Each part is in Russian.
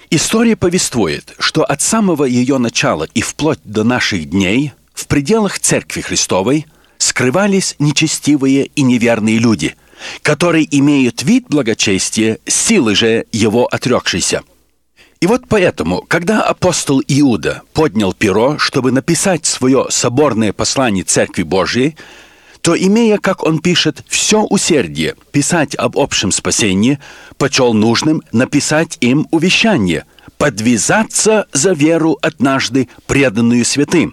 История повествует, что от самого ее начала и вплоть до наших дней в пределах Церкви Христовой скрывались нечестивые и неверные люди, которые имеют вид благочестия, силы же его отрекшейся. И вот поэтому, когда апостол Иуда поднял перо, чтобы написать свое соборное послание Церкви Божией, то, имея, как он пишет, все усердие писать об общем спасении, почел нужным написать им увещание, подвязаться за веру однажды преданную святым.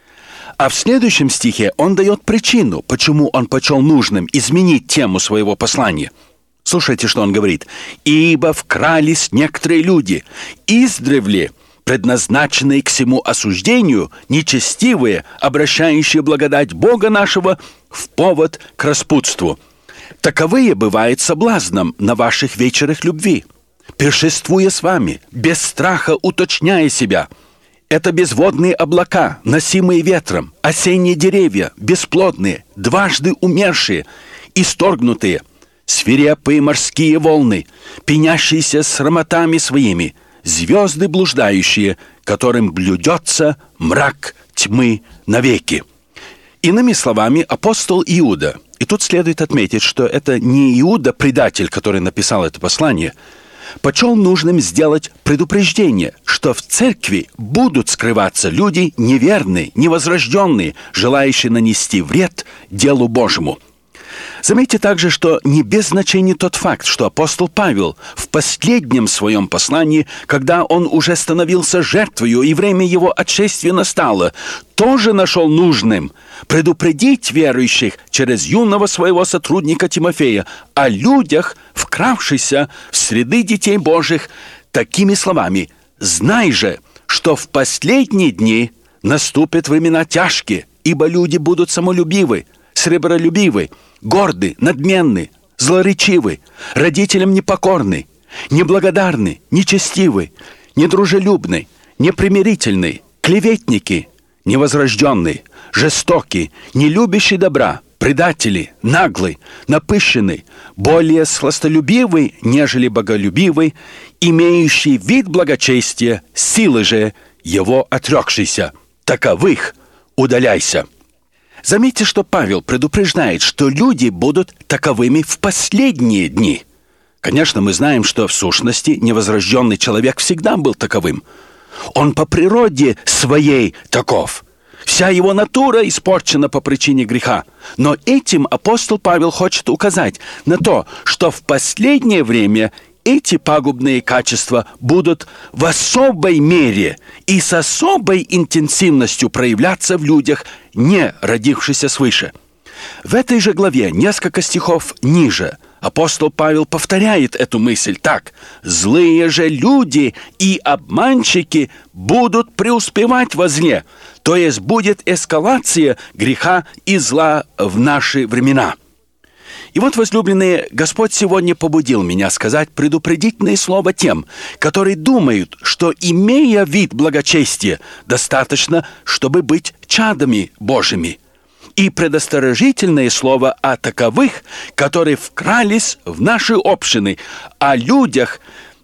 А в следующем стихе он дает причину, почему он почел нужным изменить тему своего послания. Слушайте, что он говорит. «Ибо вкрались некоторые люди, издревле предназначенные к всему осуждению, нечестивые, обращающие благодать Бога нашего в повод к распутству. Таковые бывают соблазном на ваших вечерах любви, пиршествуя с вами, без страха уточняя себя. Это безводные облака, носимые ветром, осенние деревья, бесплодные, дважды умершие, исторгнутые, свирепые морские волны, пенящиеся срамотами своими, звезды блуждающие, которым блюдется мрак тьмы навеки». Иными словами, апостол Иуда, и тут следует отметить, что это не Иуда, предатель, который написал это послание, почел нужным сделать предупреждение, что в церкви будут скрываться люди неверные, невозрожденные, желающие нанести вред делу Божьему. Заметьте также, что не без значения тот факт, что апостол Павел в последнем своем послании, когда он уже становился жертвою и время его отшествия настало, тоже нашел нужным предупредить верующих через юного своего сотрудника Тимофея о людях, вкравшихся в среды детей Божьих, такими словами: «Знай же, что в последние дни наступят времена тяжкие, ибо люди будут самолюбивы, сребролюбивы, горды, надменны, злоречивы, родителям непокорны, неблагодарны, нечестивы, недружелюбны, непримирительны, клеветники, невозрожденные, жестоки, нелюбящие добра, предатели, наглы, напыщенны, более сластолюбивы, нежели боголюбивы, имеющий вид благочестия, силы же его отрекшийся. Таковых удаляйся». Заметьте, что Павел предупреждает, что люди будут таковыми в последние дни. Конечно, мы знаем, что в сущности невозрожденный человек всегда был таковым. Он по природе своей таков. Вся его натура испорчена по причине греха. Но этим апостол Павел хочет указать на то, что в последнее время эти пагубные качества будут в особой мере и с особой интенсивностью проявляться в людях, не родившихся свыше. В этой же главе, несколько стихов ниже, апостол Павел повторяет эту мысль так: «Злые же люди и обманщики будут преуспевать во зле», то есть будет эскалация греха и зла в наши времена. И вот, возлюбленные, Господь сегодня побудил меня сказать предупредительное слово тем, которые думают, что, имея вид благочестия, достаточно, чтобы быть чадами Божьими. И предостережительное слово о таковых, которые вкрались в наши общины, о людях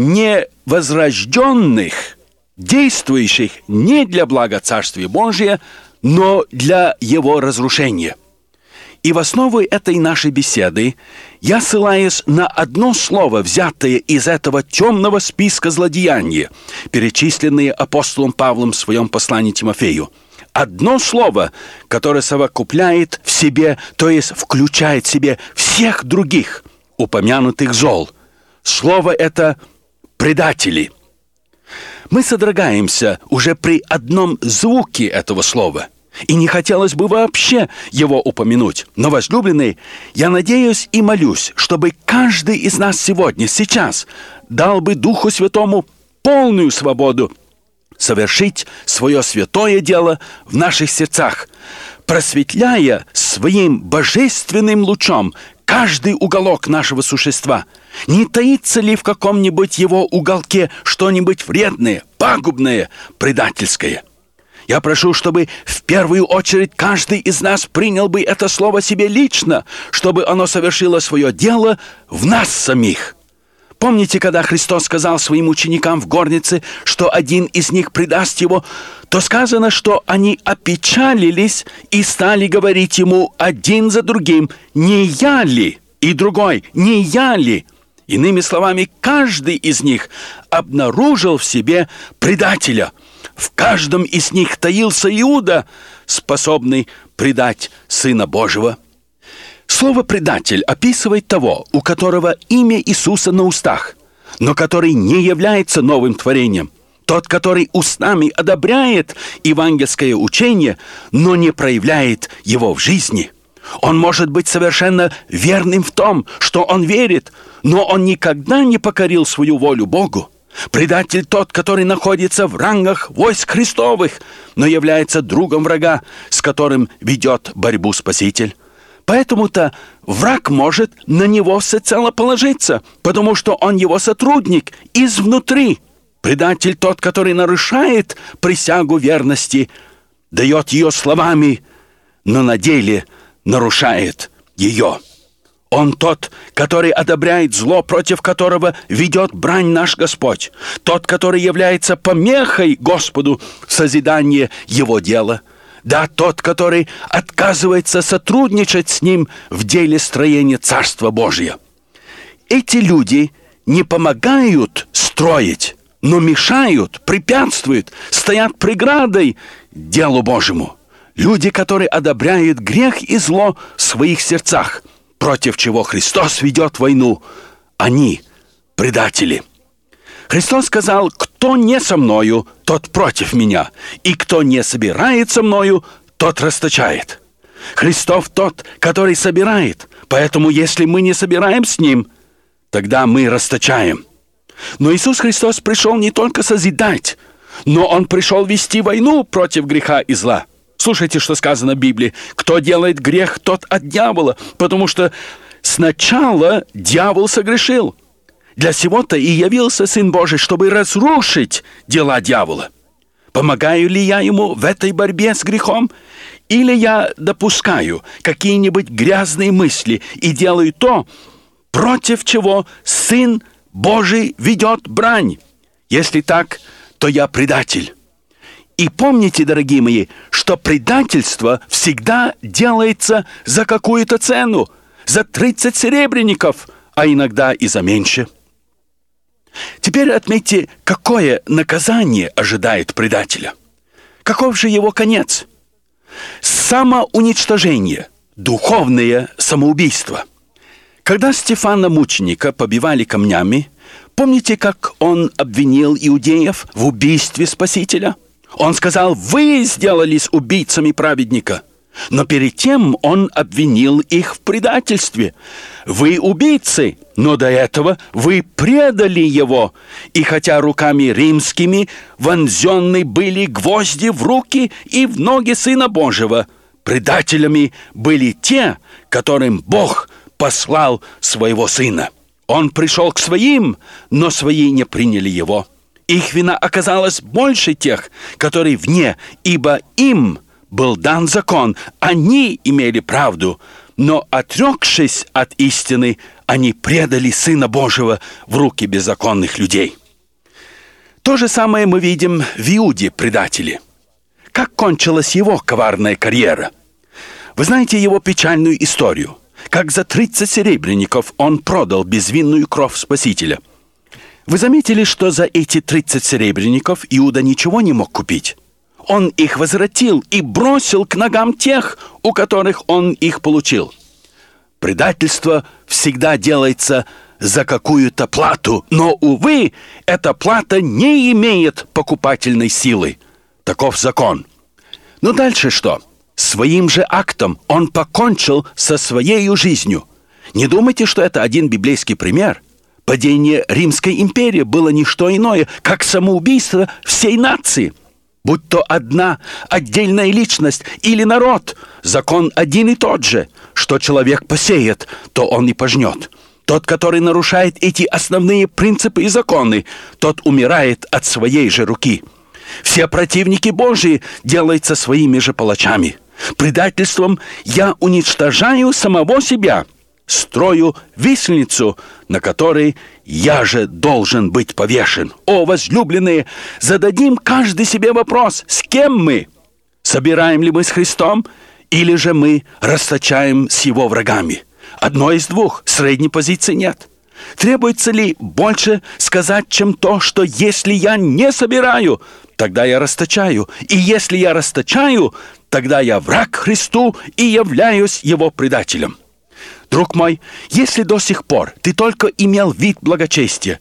невозрожденных, действующих не для блага Царствия Божия, но для его разрушения. И в основу этой нашей беседы я ссылаюсь на одно слово, взятое из этого темного списка злодеяний, перечисленные апостолом Павлом в своем послании Тимофею. Одно слово, которое совокупляет в себе, то есть включает в себе всех других упомянутых зол. Слово это «предатели». Мы содрогаемся уже при одном звуке этого слова, и не хотелось бы вообще его упомянуть. Но, возлюбленные, я надеюсь и молюсь, чтобы каждый из нас сегодня, сейчас, дал бы Духу Святому полную свободу совершить свое святое дело в наших сердцах, просветляя своим божественным лучом каждый уголок нашего существа. Не таится ли в каком-нибудь его уголке что-нибудь вредное, пагубное, предательское? Я прошу, чтобы в первую очередь каждый из нас принял бы это слово себе лично, чтобы оно совершило свое дело в нас самих. Помните, когда Христос сказал своим ученикам в горнице, что один из них предаст его, то сказано, что они опечалились и стали говорить ему один за другим: «Не я ли?» И другой: «Не я ли?» Иными словами, каждый из них обнаружил в себе предателя. В каждом из них таился Иуда, способный предать Сына Божьего. Слово «предатель» описывает того, у которого имя Иисуса на устах, но который не является новым творением. Тот, который устами одобряет евангельское учение, но не проявляет его в жизни. Он может быть совершенно верным в том, что он верит, но он никогда не покорил свою волю Богу. Предатель тот, который находится в рангах войск Христовых, но является другом врага, с которым ведет борьбу Спаситель. Поэтому-то враг может на него всецело положиться, потому что он его сотрудник изнутри. Предатель тот, который нарушает присягу верности, дает ее словами, но на деле нарушает ее. Он тот, который одобряет зло, против которого ведет брань наш Господь. Тот, который является помехой Господу в созидании Его дела. Да, тот, который отказывается сотрудничать с Ним в деле строения Царства Божия. Эти люди не помогают строить, но мешают, препятствуют, стоят преградой делу Божьему. Люди, которые одобряют грех и зло в своих сердцах, против чего Христос ведет войну, они предатели. Христос сказал: «Кто не со мною, тот против меня, и кто не собирает со мною, тот расточает». Христос тот, который собирает, поэтому если мы не собираем с Ним, тогда мы расточаем. Но Иисус Христос пришел не только созидать, но Он пришел вести войну против греха и зла. Слушайте, что сказано в Библии: «Кто делает грех, тот от дьявола», потому что сначала дьявол согрешил. Для сего-то и явился Сын Божий, чтобы разрушить дела дьявола. Помогаю ли я ему в этой борьбе с грехом? Или я допускаю какие-нибудь грязные мысли и делаю то, против чего Сын Божий ведет брань? Если так, то я предатель. И помните, дорогие мои, что предательство всегда делается за какую-то цену, за 30 серебряников, а иногда и за меньше. Теперь отметьте, какое наказание ожидает предателя. Каков же его конец? Самоуничтожение, духовное самоубийство. Когда Стефана мученика побивали камнями, помните, как он обвинил иудеев в убийстве Спасителя? Он сказал: «Вы сделались убийцами праведника». Но перед тем он обвинил их в предательстве. «Вы убийцы, но до этого вы предали его. И хотя руками римскими вонзенны были гвозди в руки и в ноги Сына Божьего, предателями были те, которым Бог послал своего Сына. Он пришел к своим, но свои не приняли его. Их вина оказалась больше тех, которые вне, ибо им был дан закон, они имели правду, но, отрекшись от истины, они предали Сына Божьего в руки беззаконных людей». То же самое мы видим в Иуде, предателе. Как кончилась его коварная карьера? Вы знаете его печальную историю, как за 30 серебряников он продал безвинную кровь Спасителя. Вы заметили, что за эти 30 серебряников Иуда ничего не мог купить? Он их возвратил и бросил к ногам тех, у которых он их получил. Предательство всегда делается за какую-то плату, но, увы, эта плата не имеет покупательной силы. Таков закон. Но дальше что? Своим же актом он покончил со своей жизнью. Не думайте, что это один библейский пример. Падение Римской империи было не что иное, как самоубийство всей нации. Будь то одна отдельная личность или народ, закон один и тот же. Что человек посеет, то он и пожнет. Тот, который нарушает эти основные принципы и законы, тот умирает от своей же руки. Все противники Божьи делаются своими же палачами. Предательством я уничтожаю самого себя. строю виселицу, на которой я же должен быть повешен. О, возлюбленные, зададим каждый себе вопрос: с кем мы? Собираем ли мы с Христом, или же мы расточаем с Его врагами? Одно из двух, средней позиции нет. Требуется ли больше сказать, чем то, что если я не собираю, тогда я расточаю, и если я расточаю, тогда я враг Христу и являюсь Его предателем? Друг мой, если до сих пор ты только имел вид благочестия,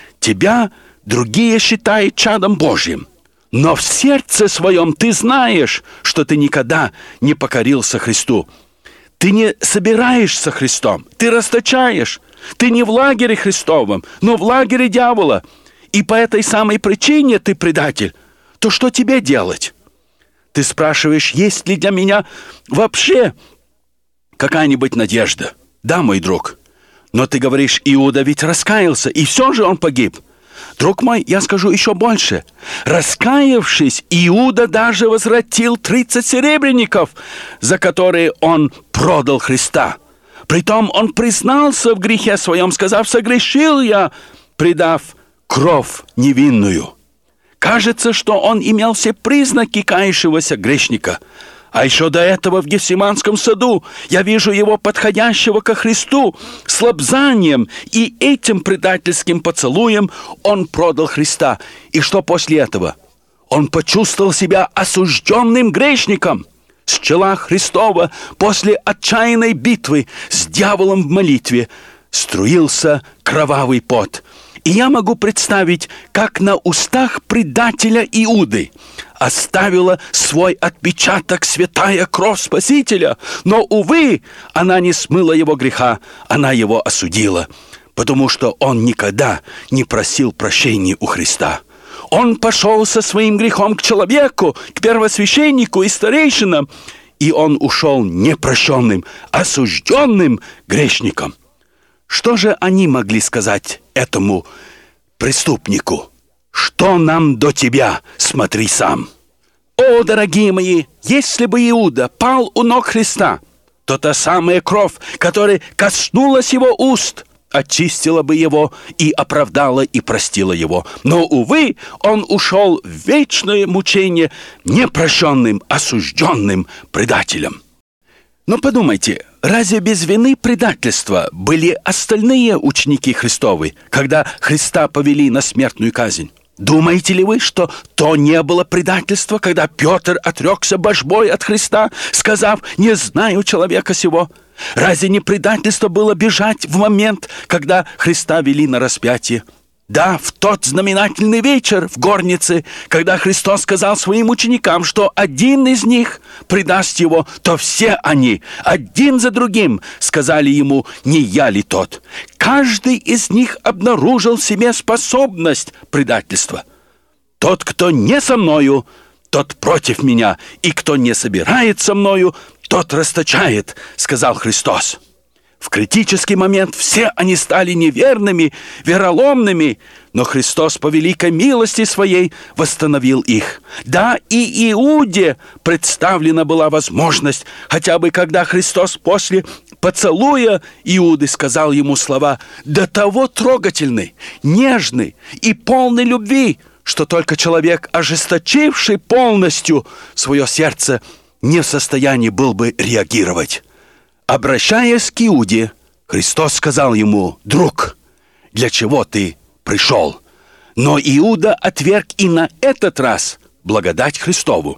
тебя другие считают чадом Божьим, но в сердце своем ты знаешь, что ты никогда не покорился Христу. Ты не собираешься Христом, ты расточаешь. Ты не в лагере Христовом, но в лагере дьявола. И по этой самой причине ты предатель. То что тебе делать? Ты спрашиваешь, есть ли для меня вообще какая-нибудь надежда? Да, мой друг. Но ты говоришь, Иуда ведь раскаялся, и все же он погиб. Друг мой, я скажу еще больше. Раскаявшись, Иуда даже возвратил 30 серебряников, за которые он продал Христа. Притом он признался в грехе своем, сказав: «Согрешил я, предав кровь невинную». Кажется, что он имел все признаки кающегося грешника. А еще до этого в Гефсиманском саду я вижу его подходящего ко Христу с лобзанием, и этим предательским поцелуем он продал Христа. И что после этого? Он почувствовал себя осужденным грешником. С чела Христова после отчаянной битвы с дьяволом в молитве струился кровавый пот. И я могу представить, как на устах предателя Иуды оставила свой отпечаток святая кровь Спасителя. Но, увы, она не смыла его греха, она его осудила, потому что он никогда не просил прощения у Христа. Он пошел со своим грехом к человеку, к первосвященнику и старейшинам, и он ушел непрощенным, осужденным грешником. Что же они могли сказать этому преступнику? «Что нам до тебя? Смотри сам». О, дорогие мои, если бы Иуда пал у ног Христа, то та самая кровь, которая коснулась его уст, очистила бы его и оправдала и простила его. Но, увы, он ушел в вечное мучение непрощенным, осужденным предателем. Но подумайте, разве без вины предательства были остальные ученики Христовы, когда Христа повели на смертную казнь? Думаете ли вы, что то не было предательство, когда Петр отрекся божбой от Христа, сказав: «Не знаю человека сего»? Разве не предательство было бежать в момент, когда Христа вели на распятие? Да, в тот знаменательный вечер в горнице, когда Христос сказал своим ученикам, что один из них предаст его, то все они, один за другим, сказали ему: «Не я ли тот?» Каждый из них обнаружил в себе способность предательства. «Тот, кто не со мною, тот против меня, и кто не собирает со мною, тот расточает», сказал Христос. В критический момент все они стали неверными, вероломными, но Христос по великой милости своей восстановил их. Да, и Иуде представлена была возможность, хотя бы когда Христос после поцелуя Иуды сказал ему слова до того трогательны, нежны и полны любви, что только человек, ожесточивший полностью свое сердце, не в состоянии был бы реагировать. Обращаясь к Иуде, Христос сказал ему: «Друг, для чего ты пришел?» Но Иуда отверг и на этот раз благодать Христову.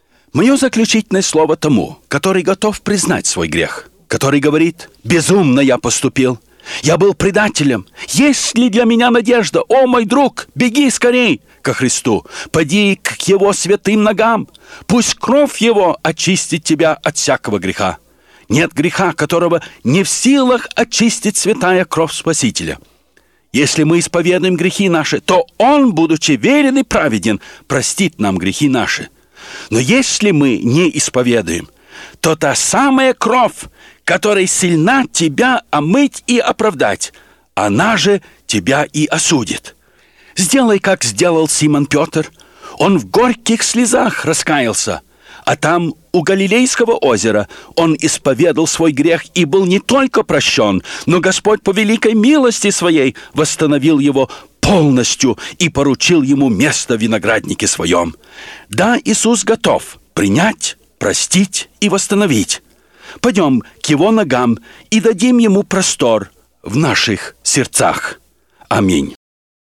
Мое заключительное слово тому, который готов признать свой грех, который говорит: «Безумно я поступил, я был предателем. Есть ли для меня надежда? О, мой друг, беги скорей ко Христу, поди к Его святым ногам, пусть кровь Его очистит тебя от всякого греха». Нет греха, которого не в силах очистить святая кровь Спасителя. Если мы исповедуем грехи наши, то Он, будучи верен и праведен, простит нам грехи наши. Но если мы не исповедуем, то та самая кровь, которая сильна тебя омыть и оправдать, она же тебя и осудит. Сделай, как сделал Симон Петр. Он в горьких слезах раскаялся. А там, у Галилейского озера, он исповедал свой грех и был не только прощен, но Господь по великой милости своей восстановил его полностью и поручил ему место в винограднике своем. Да, Иисус готов принять, простить и восстановить. Пойдем к его ногам и дадим ему простор в наших сердцах. Аминь.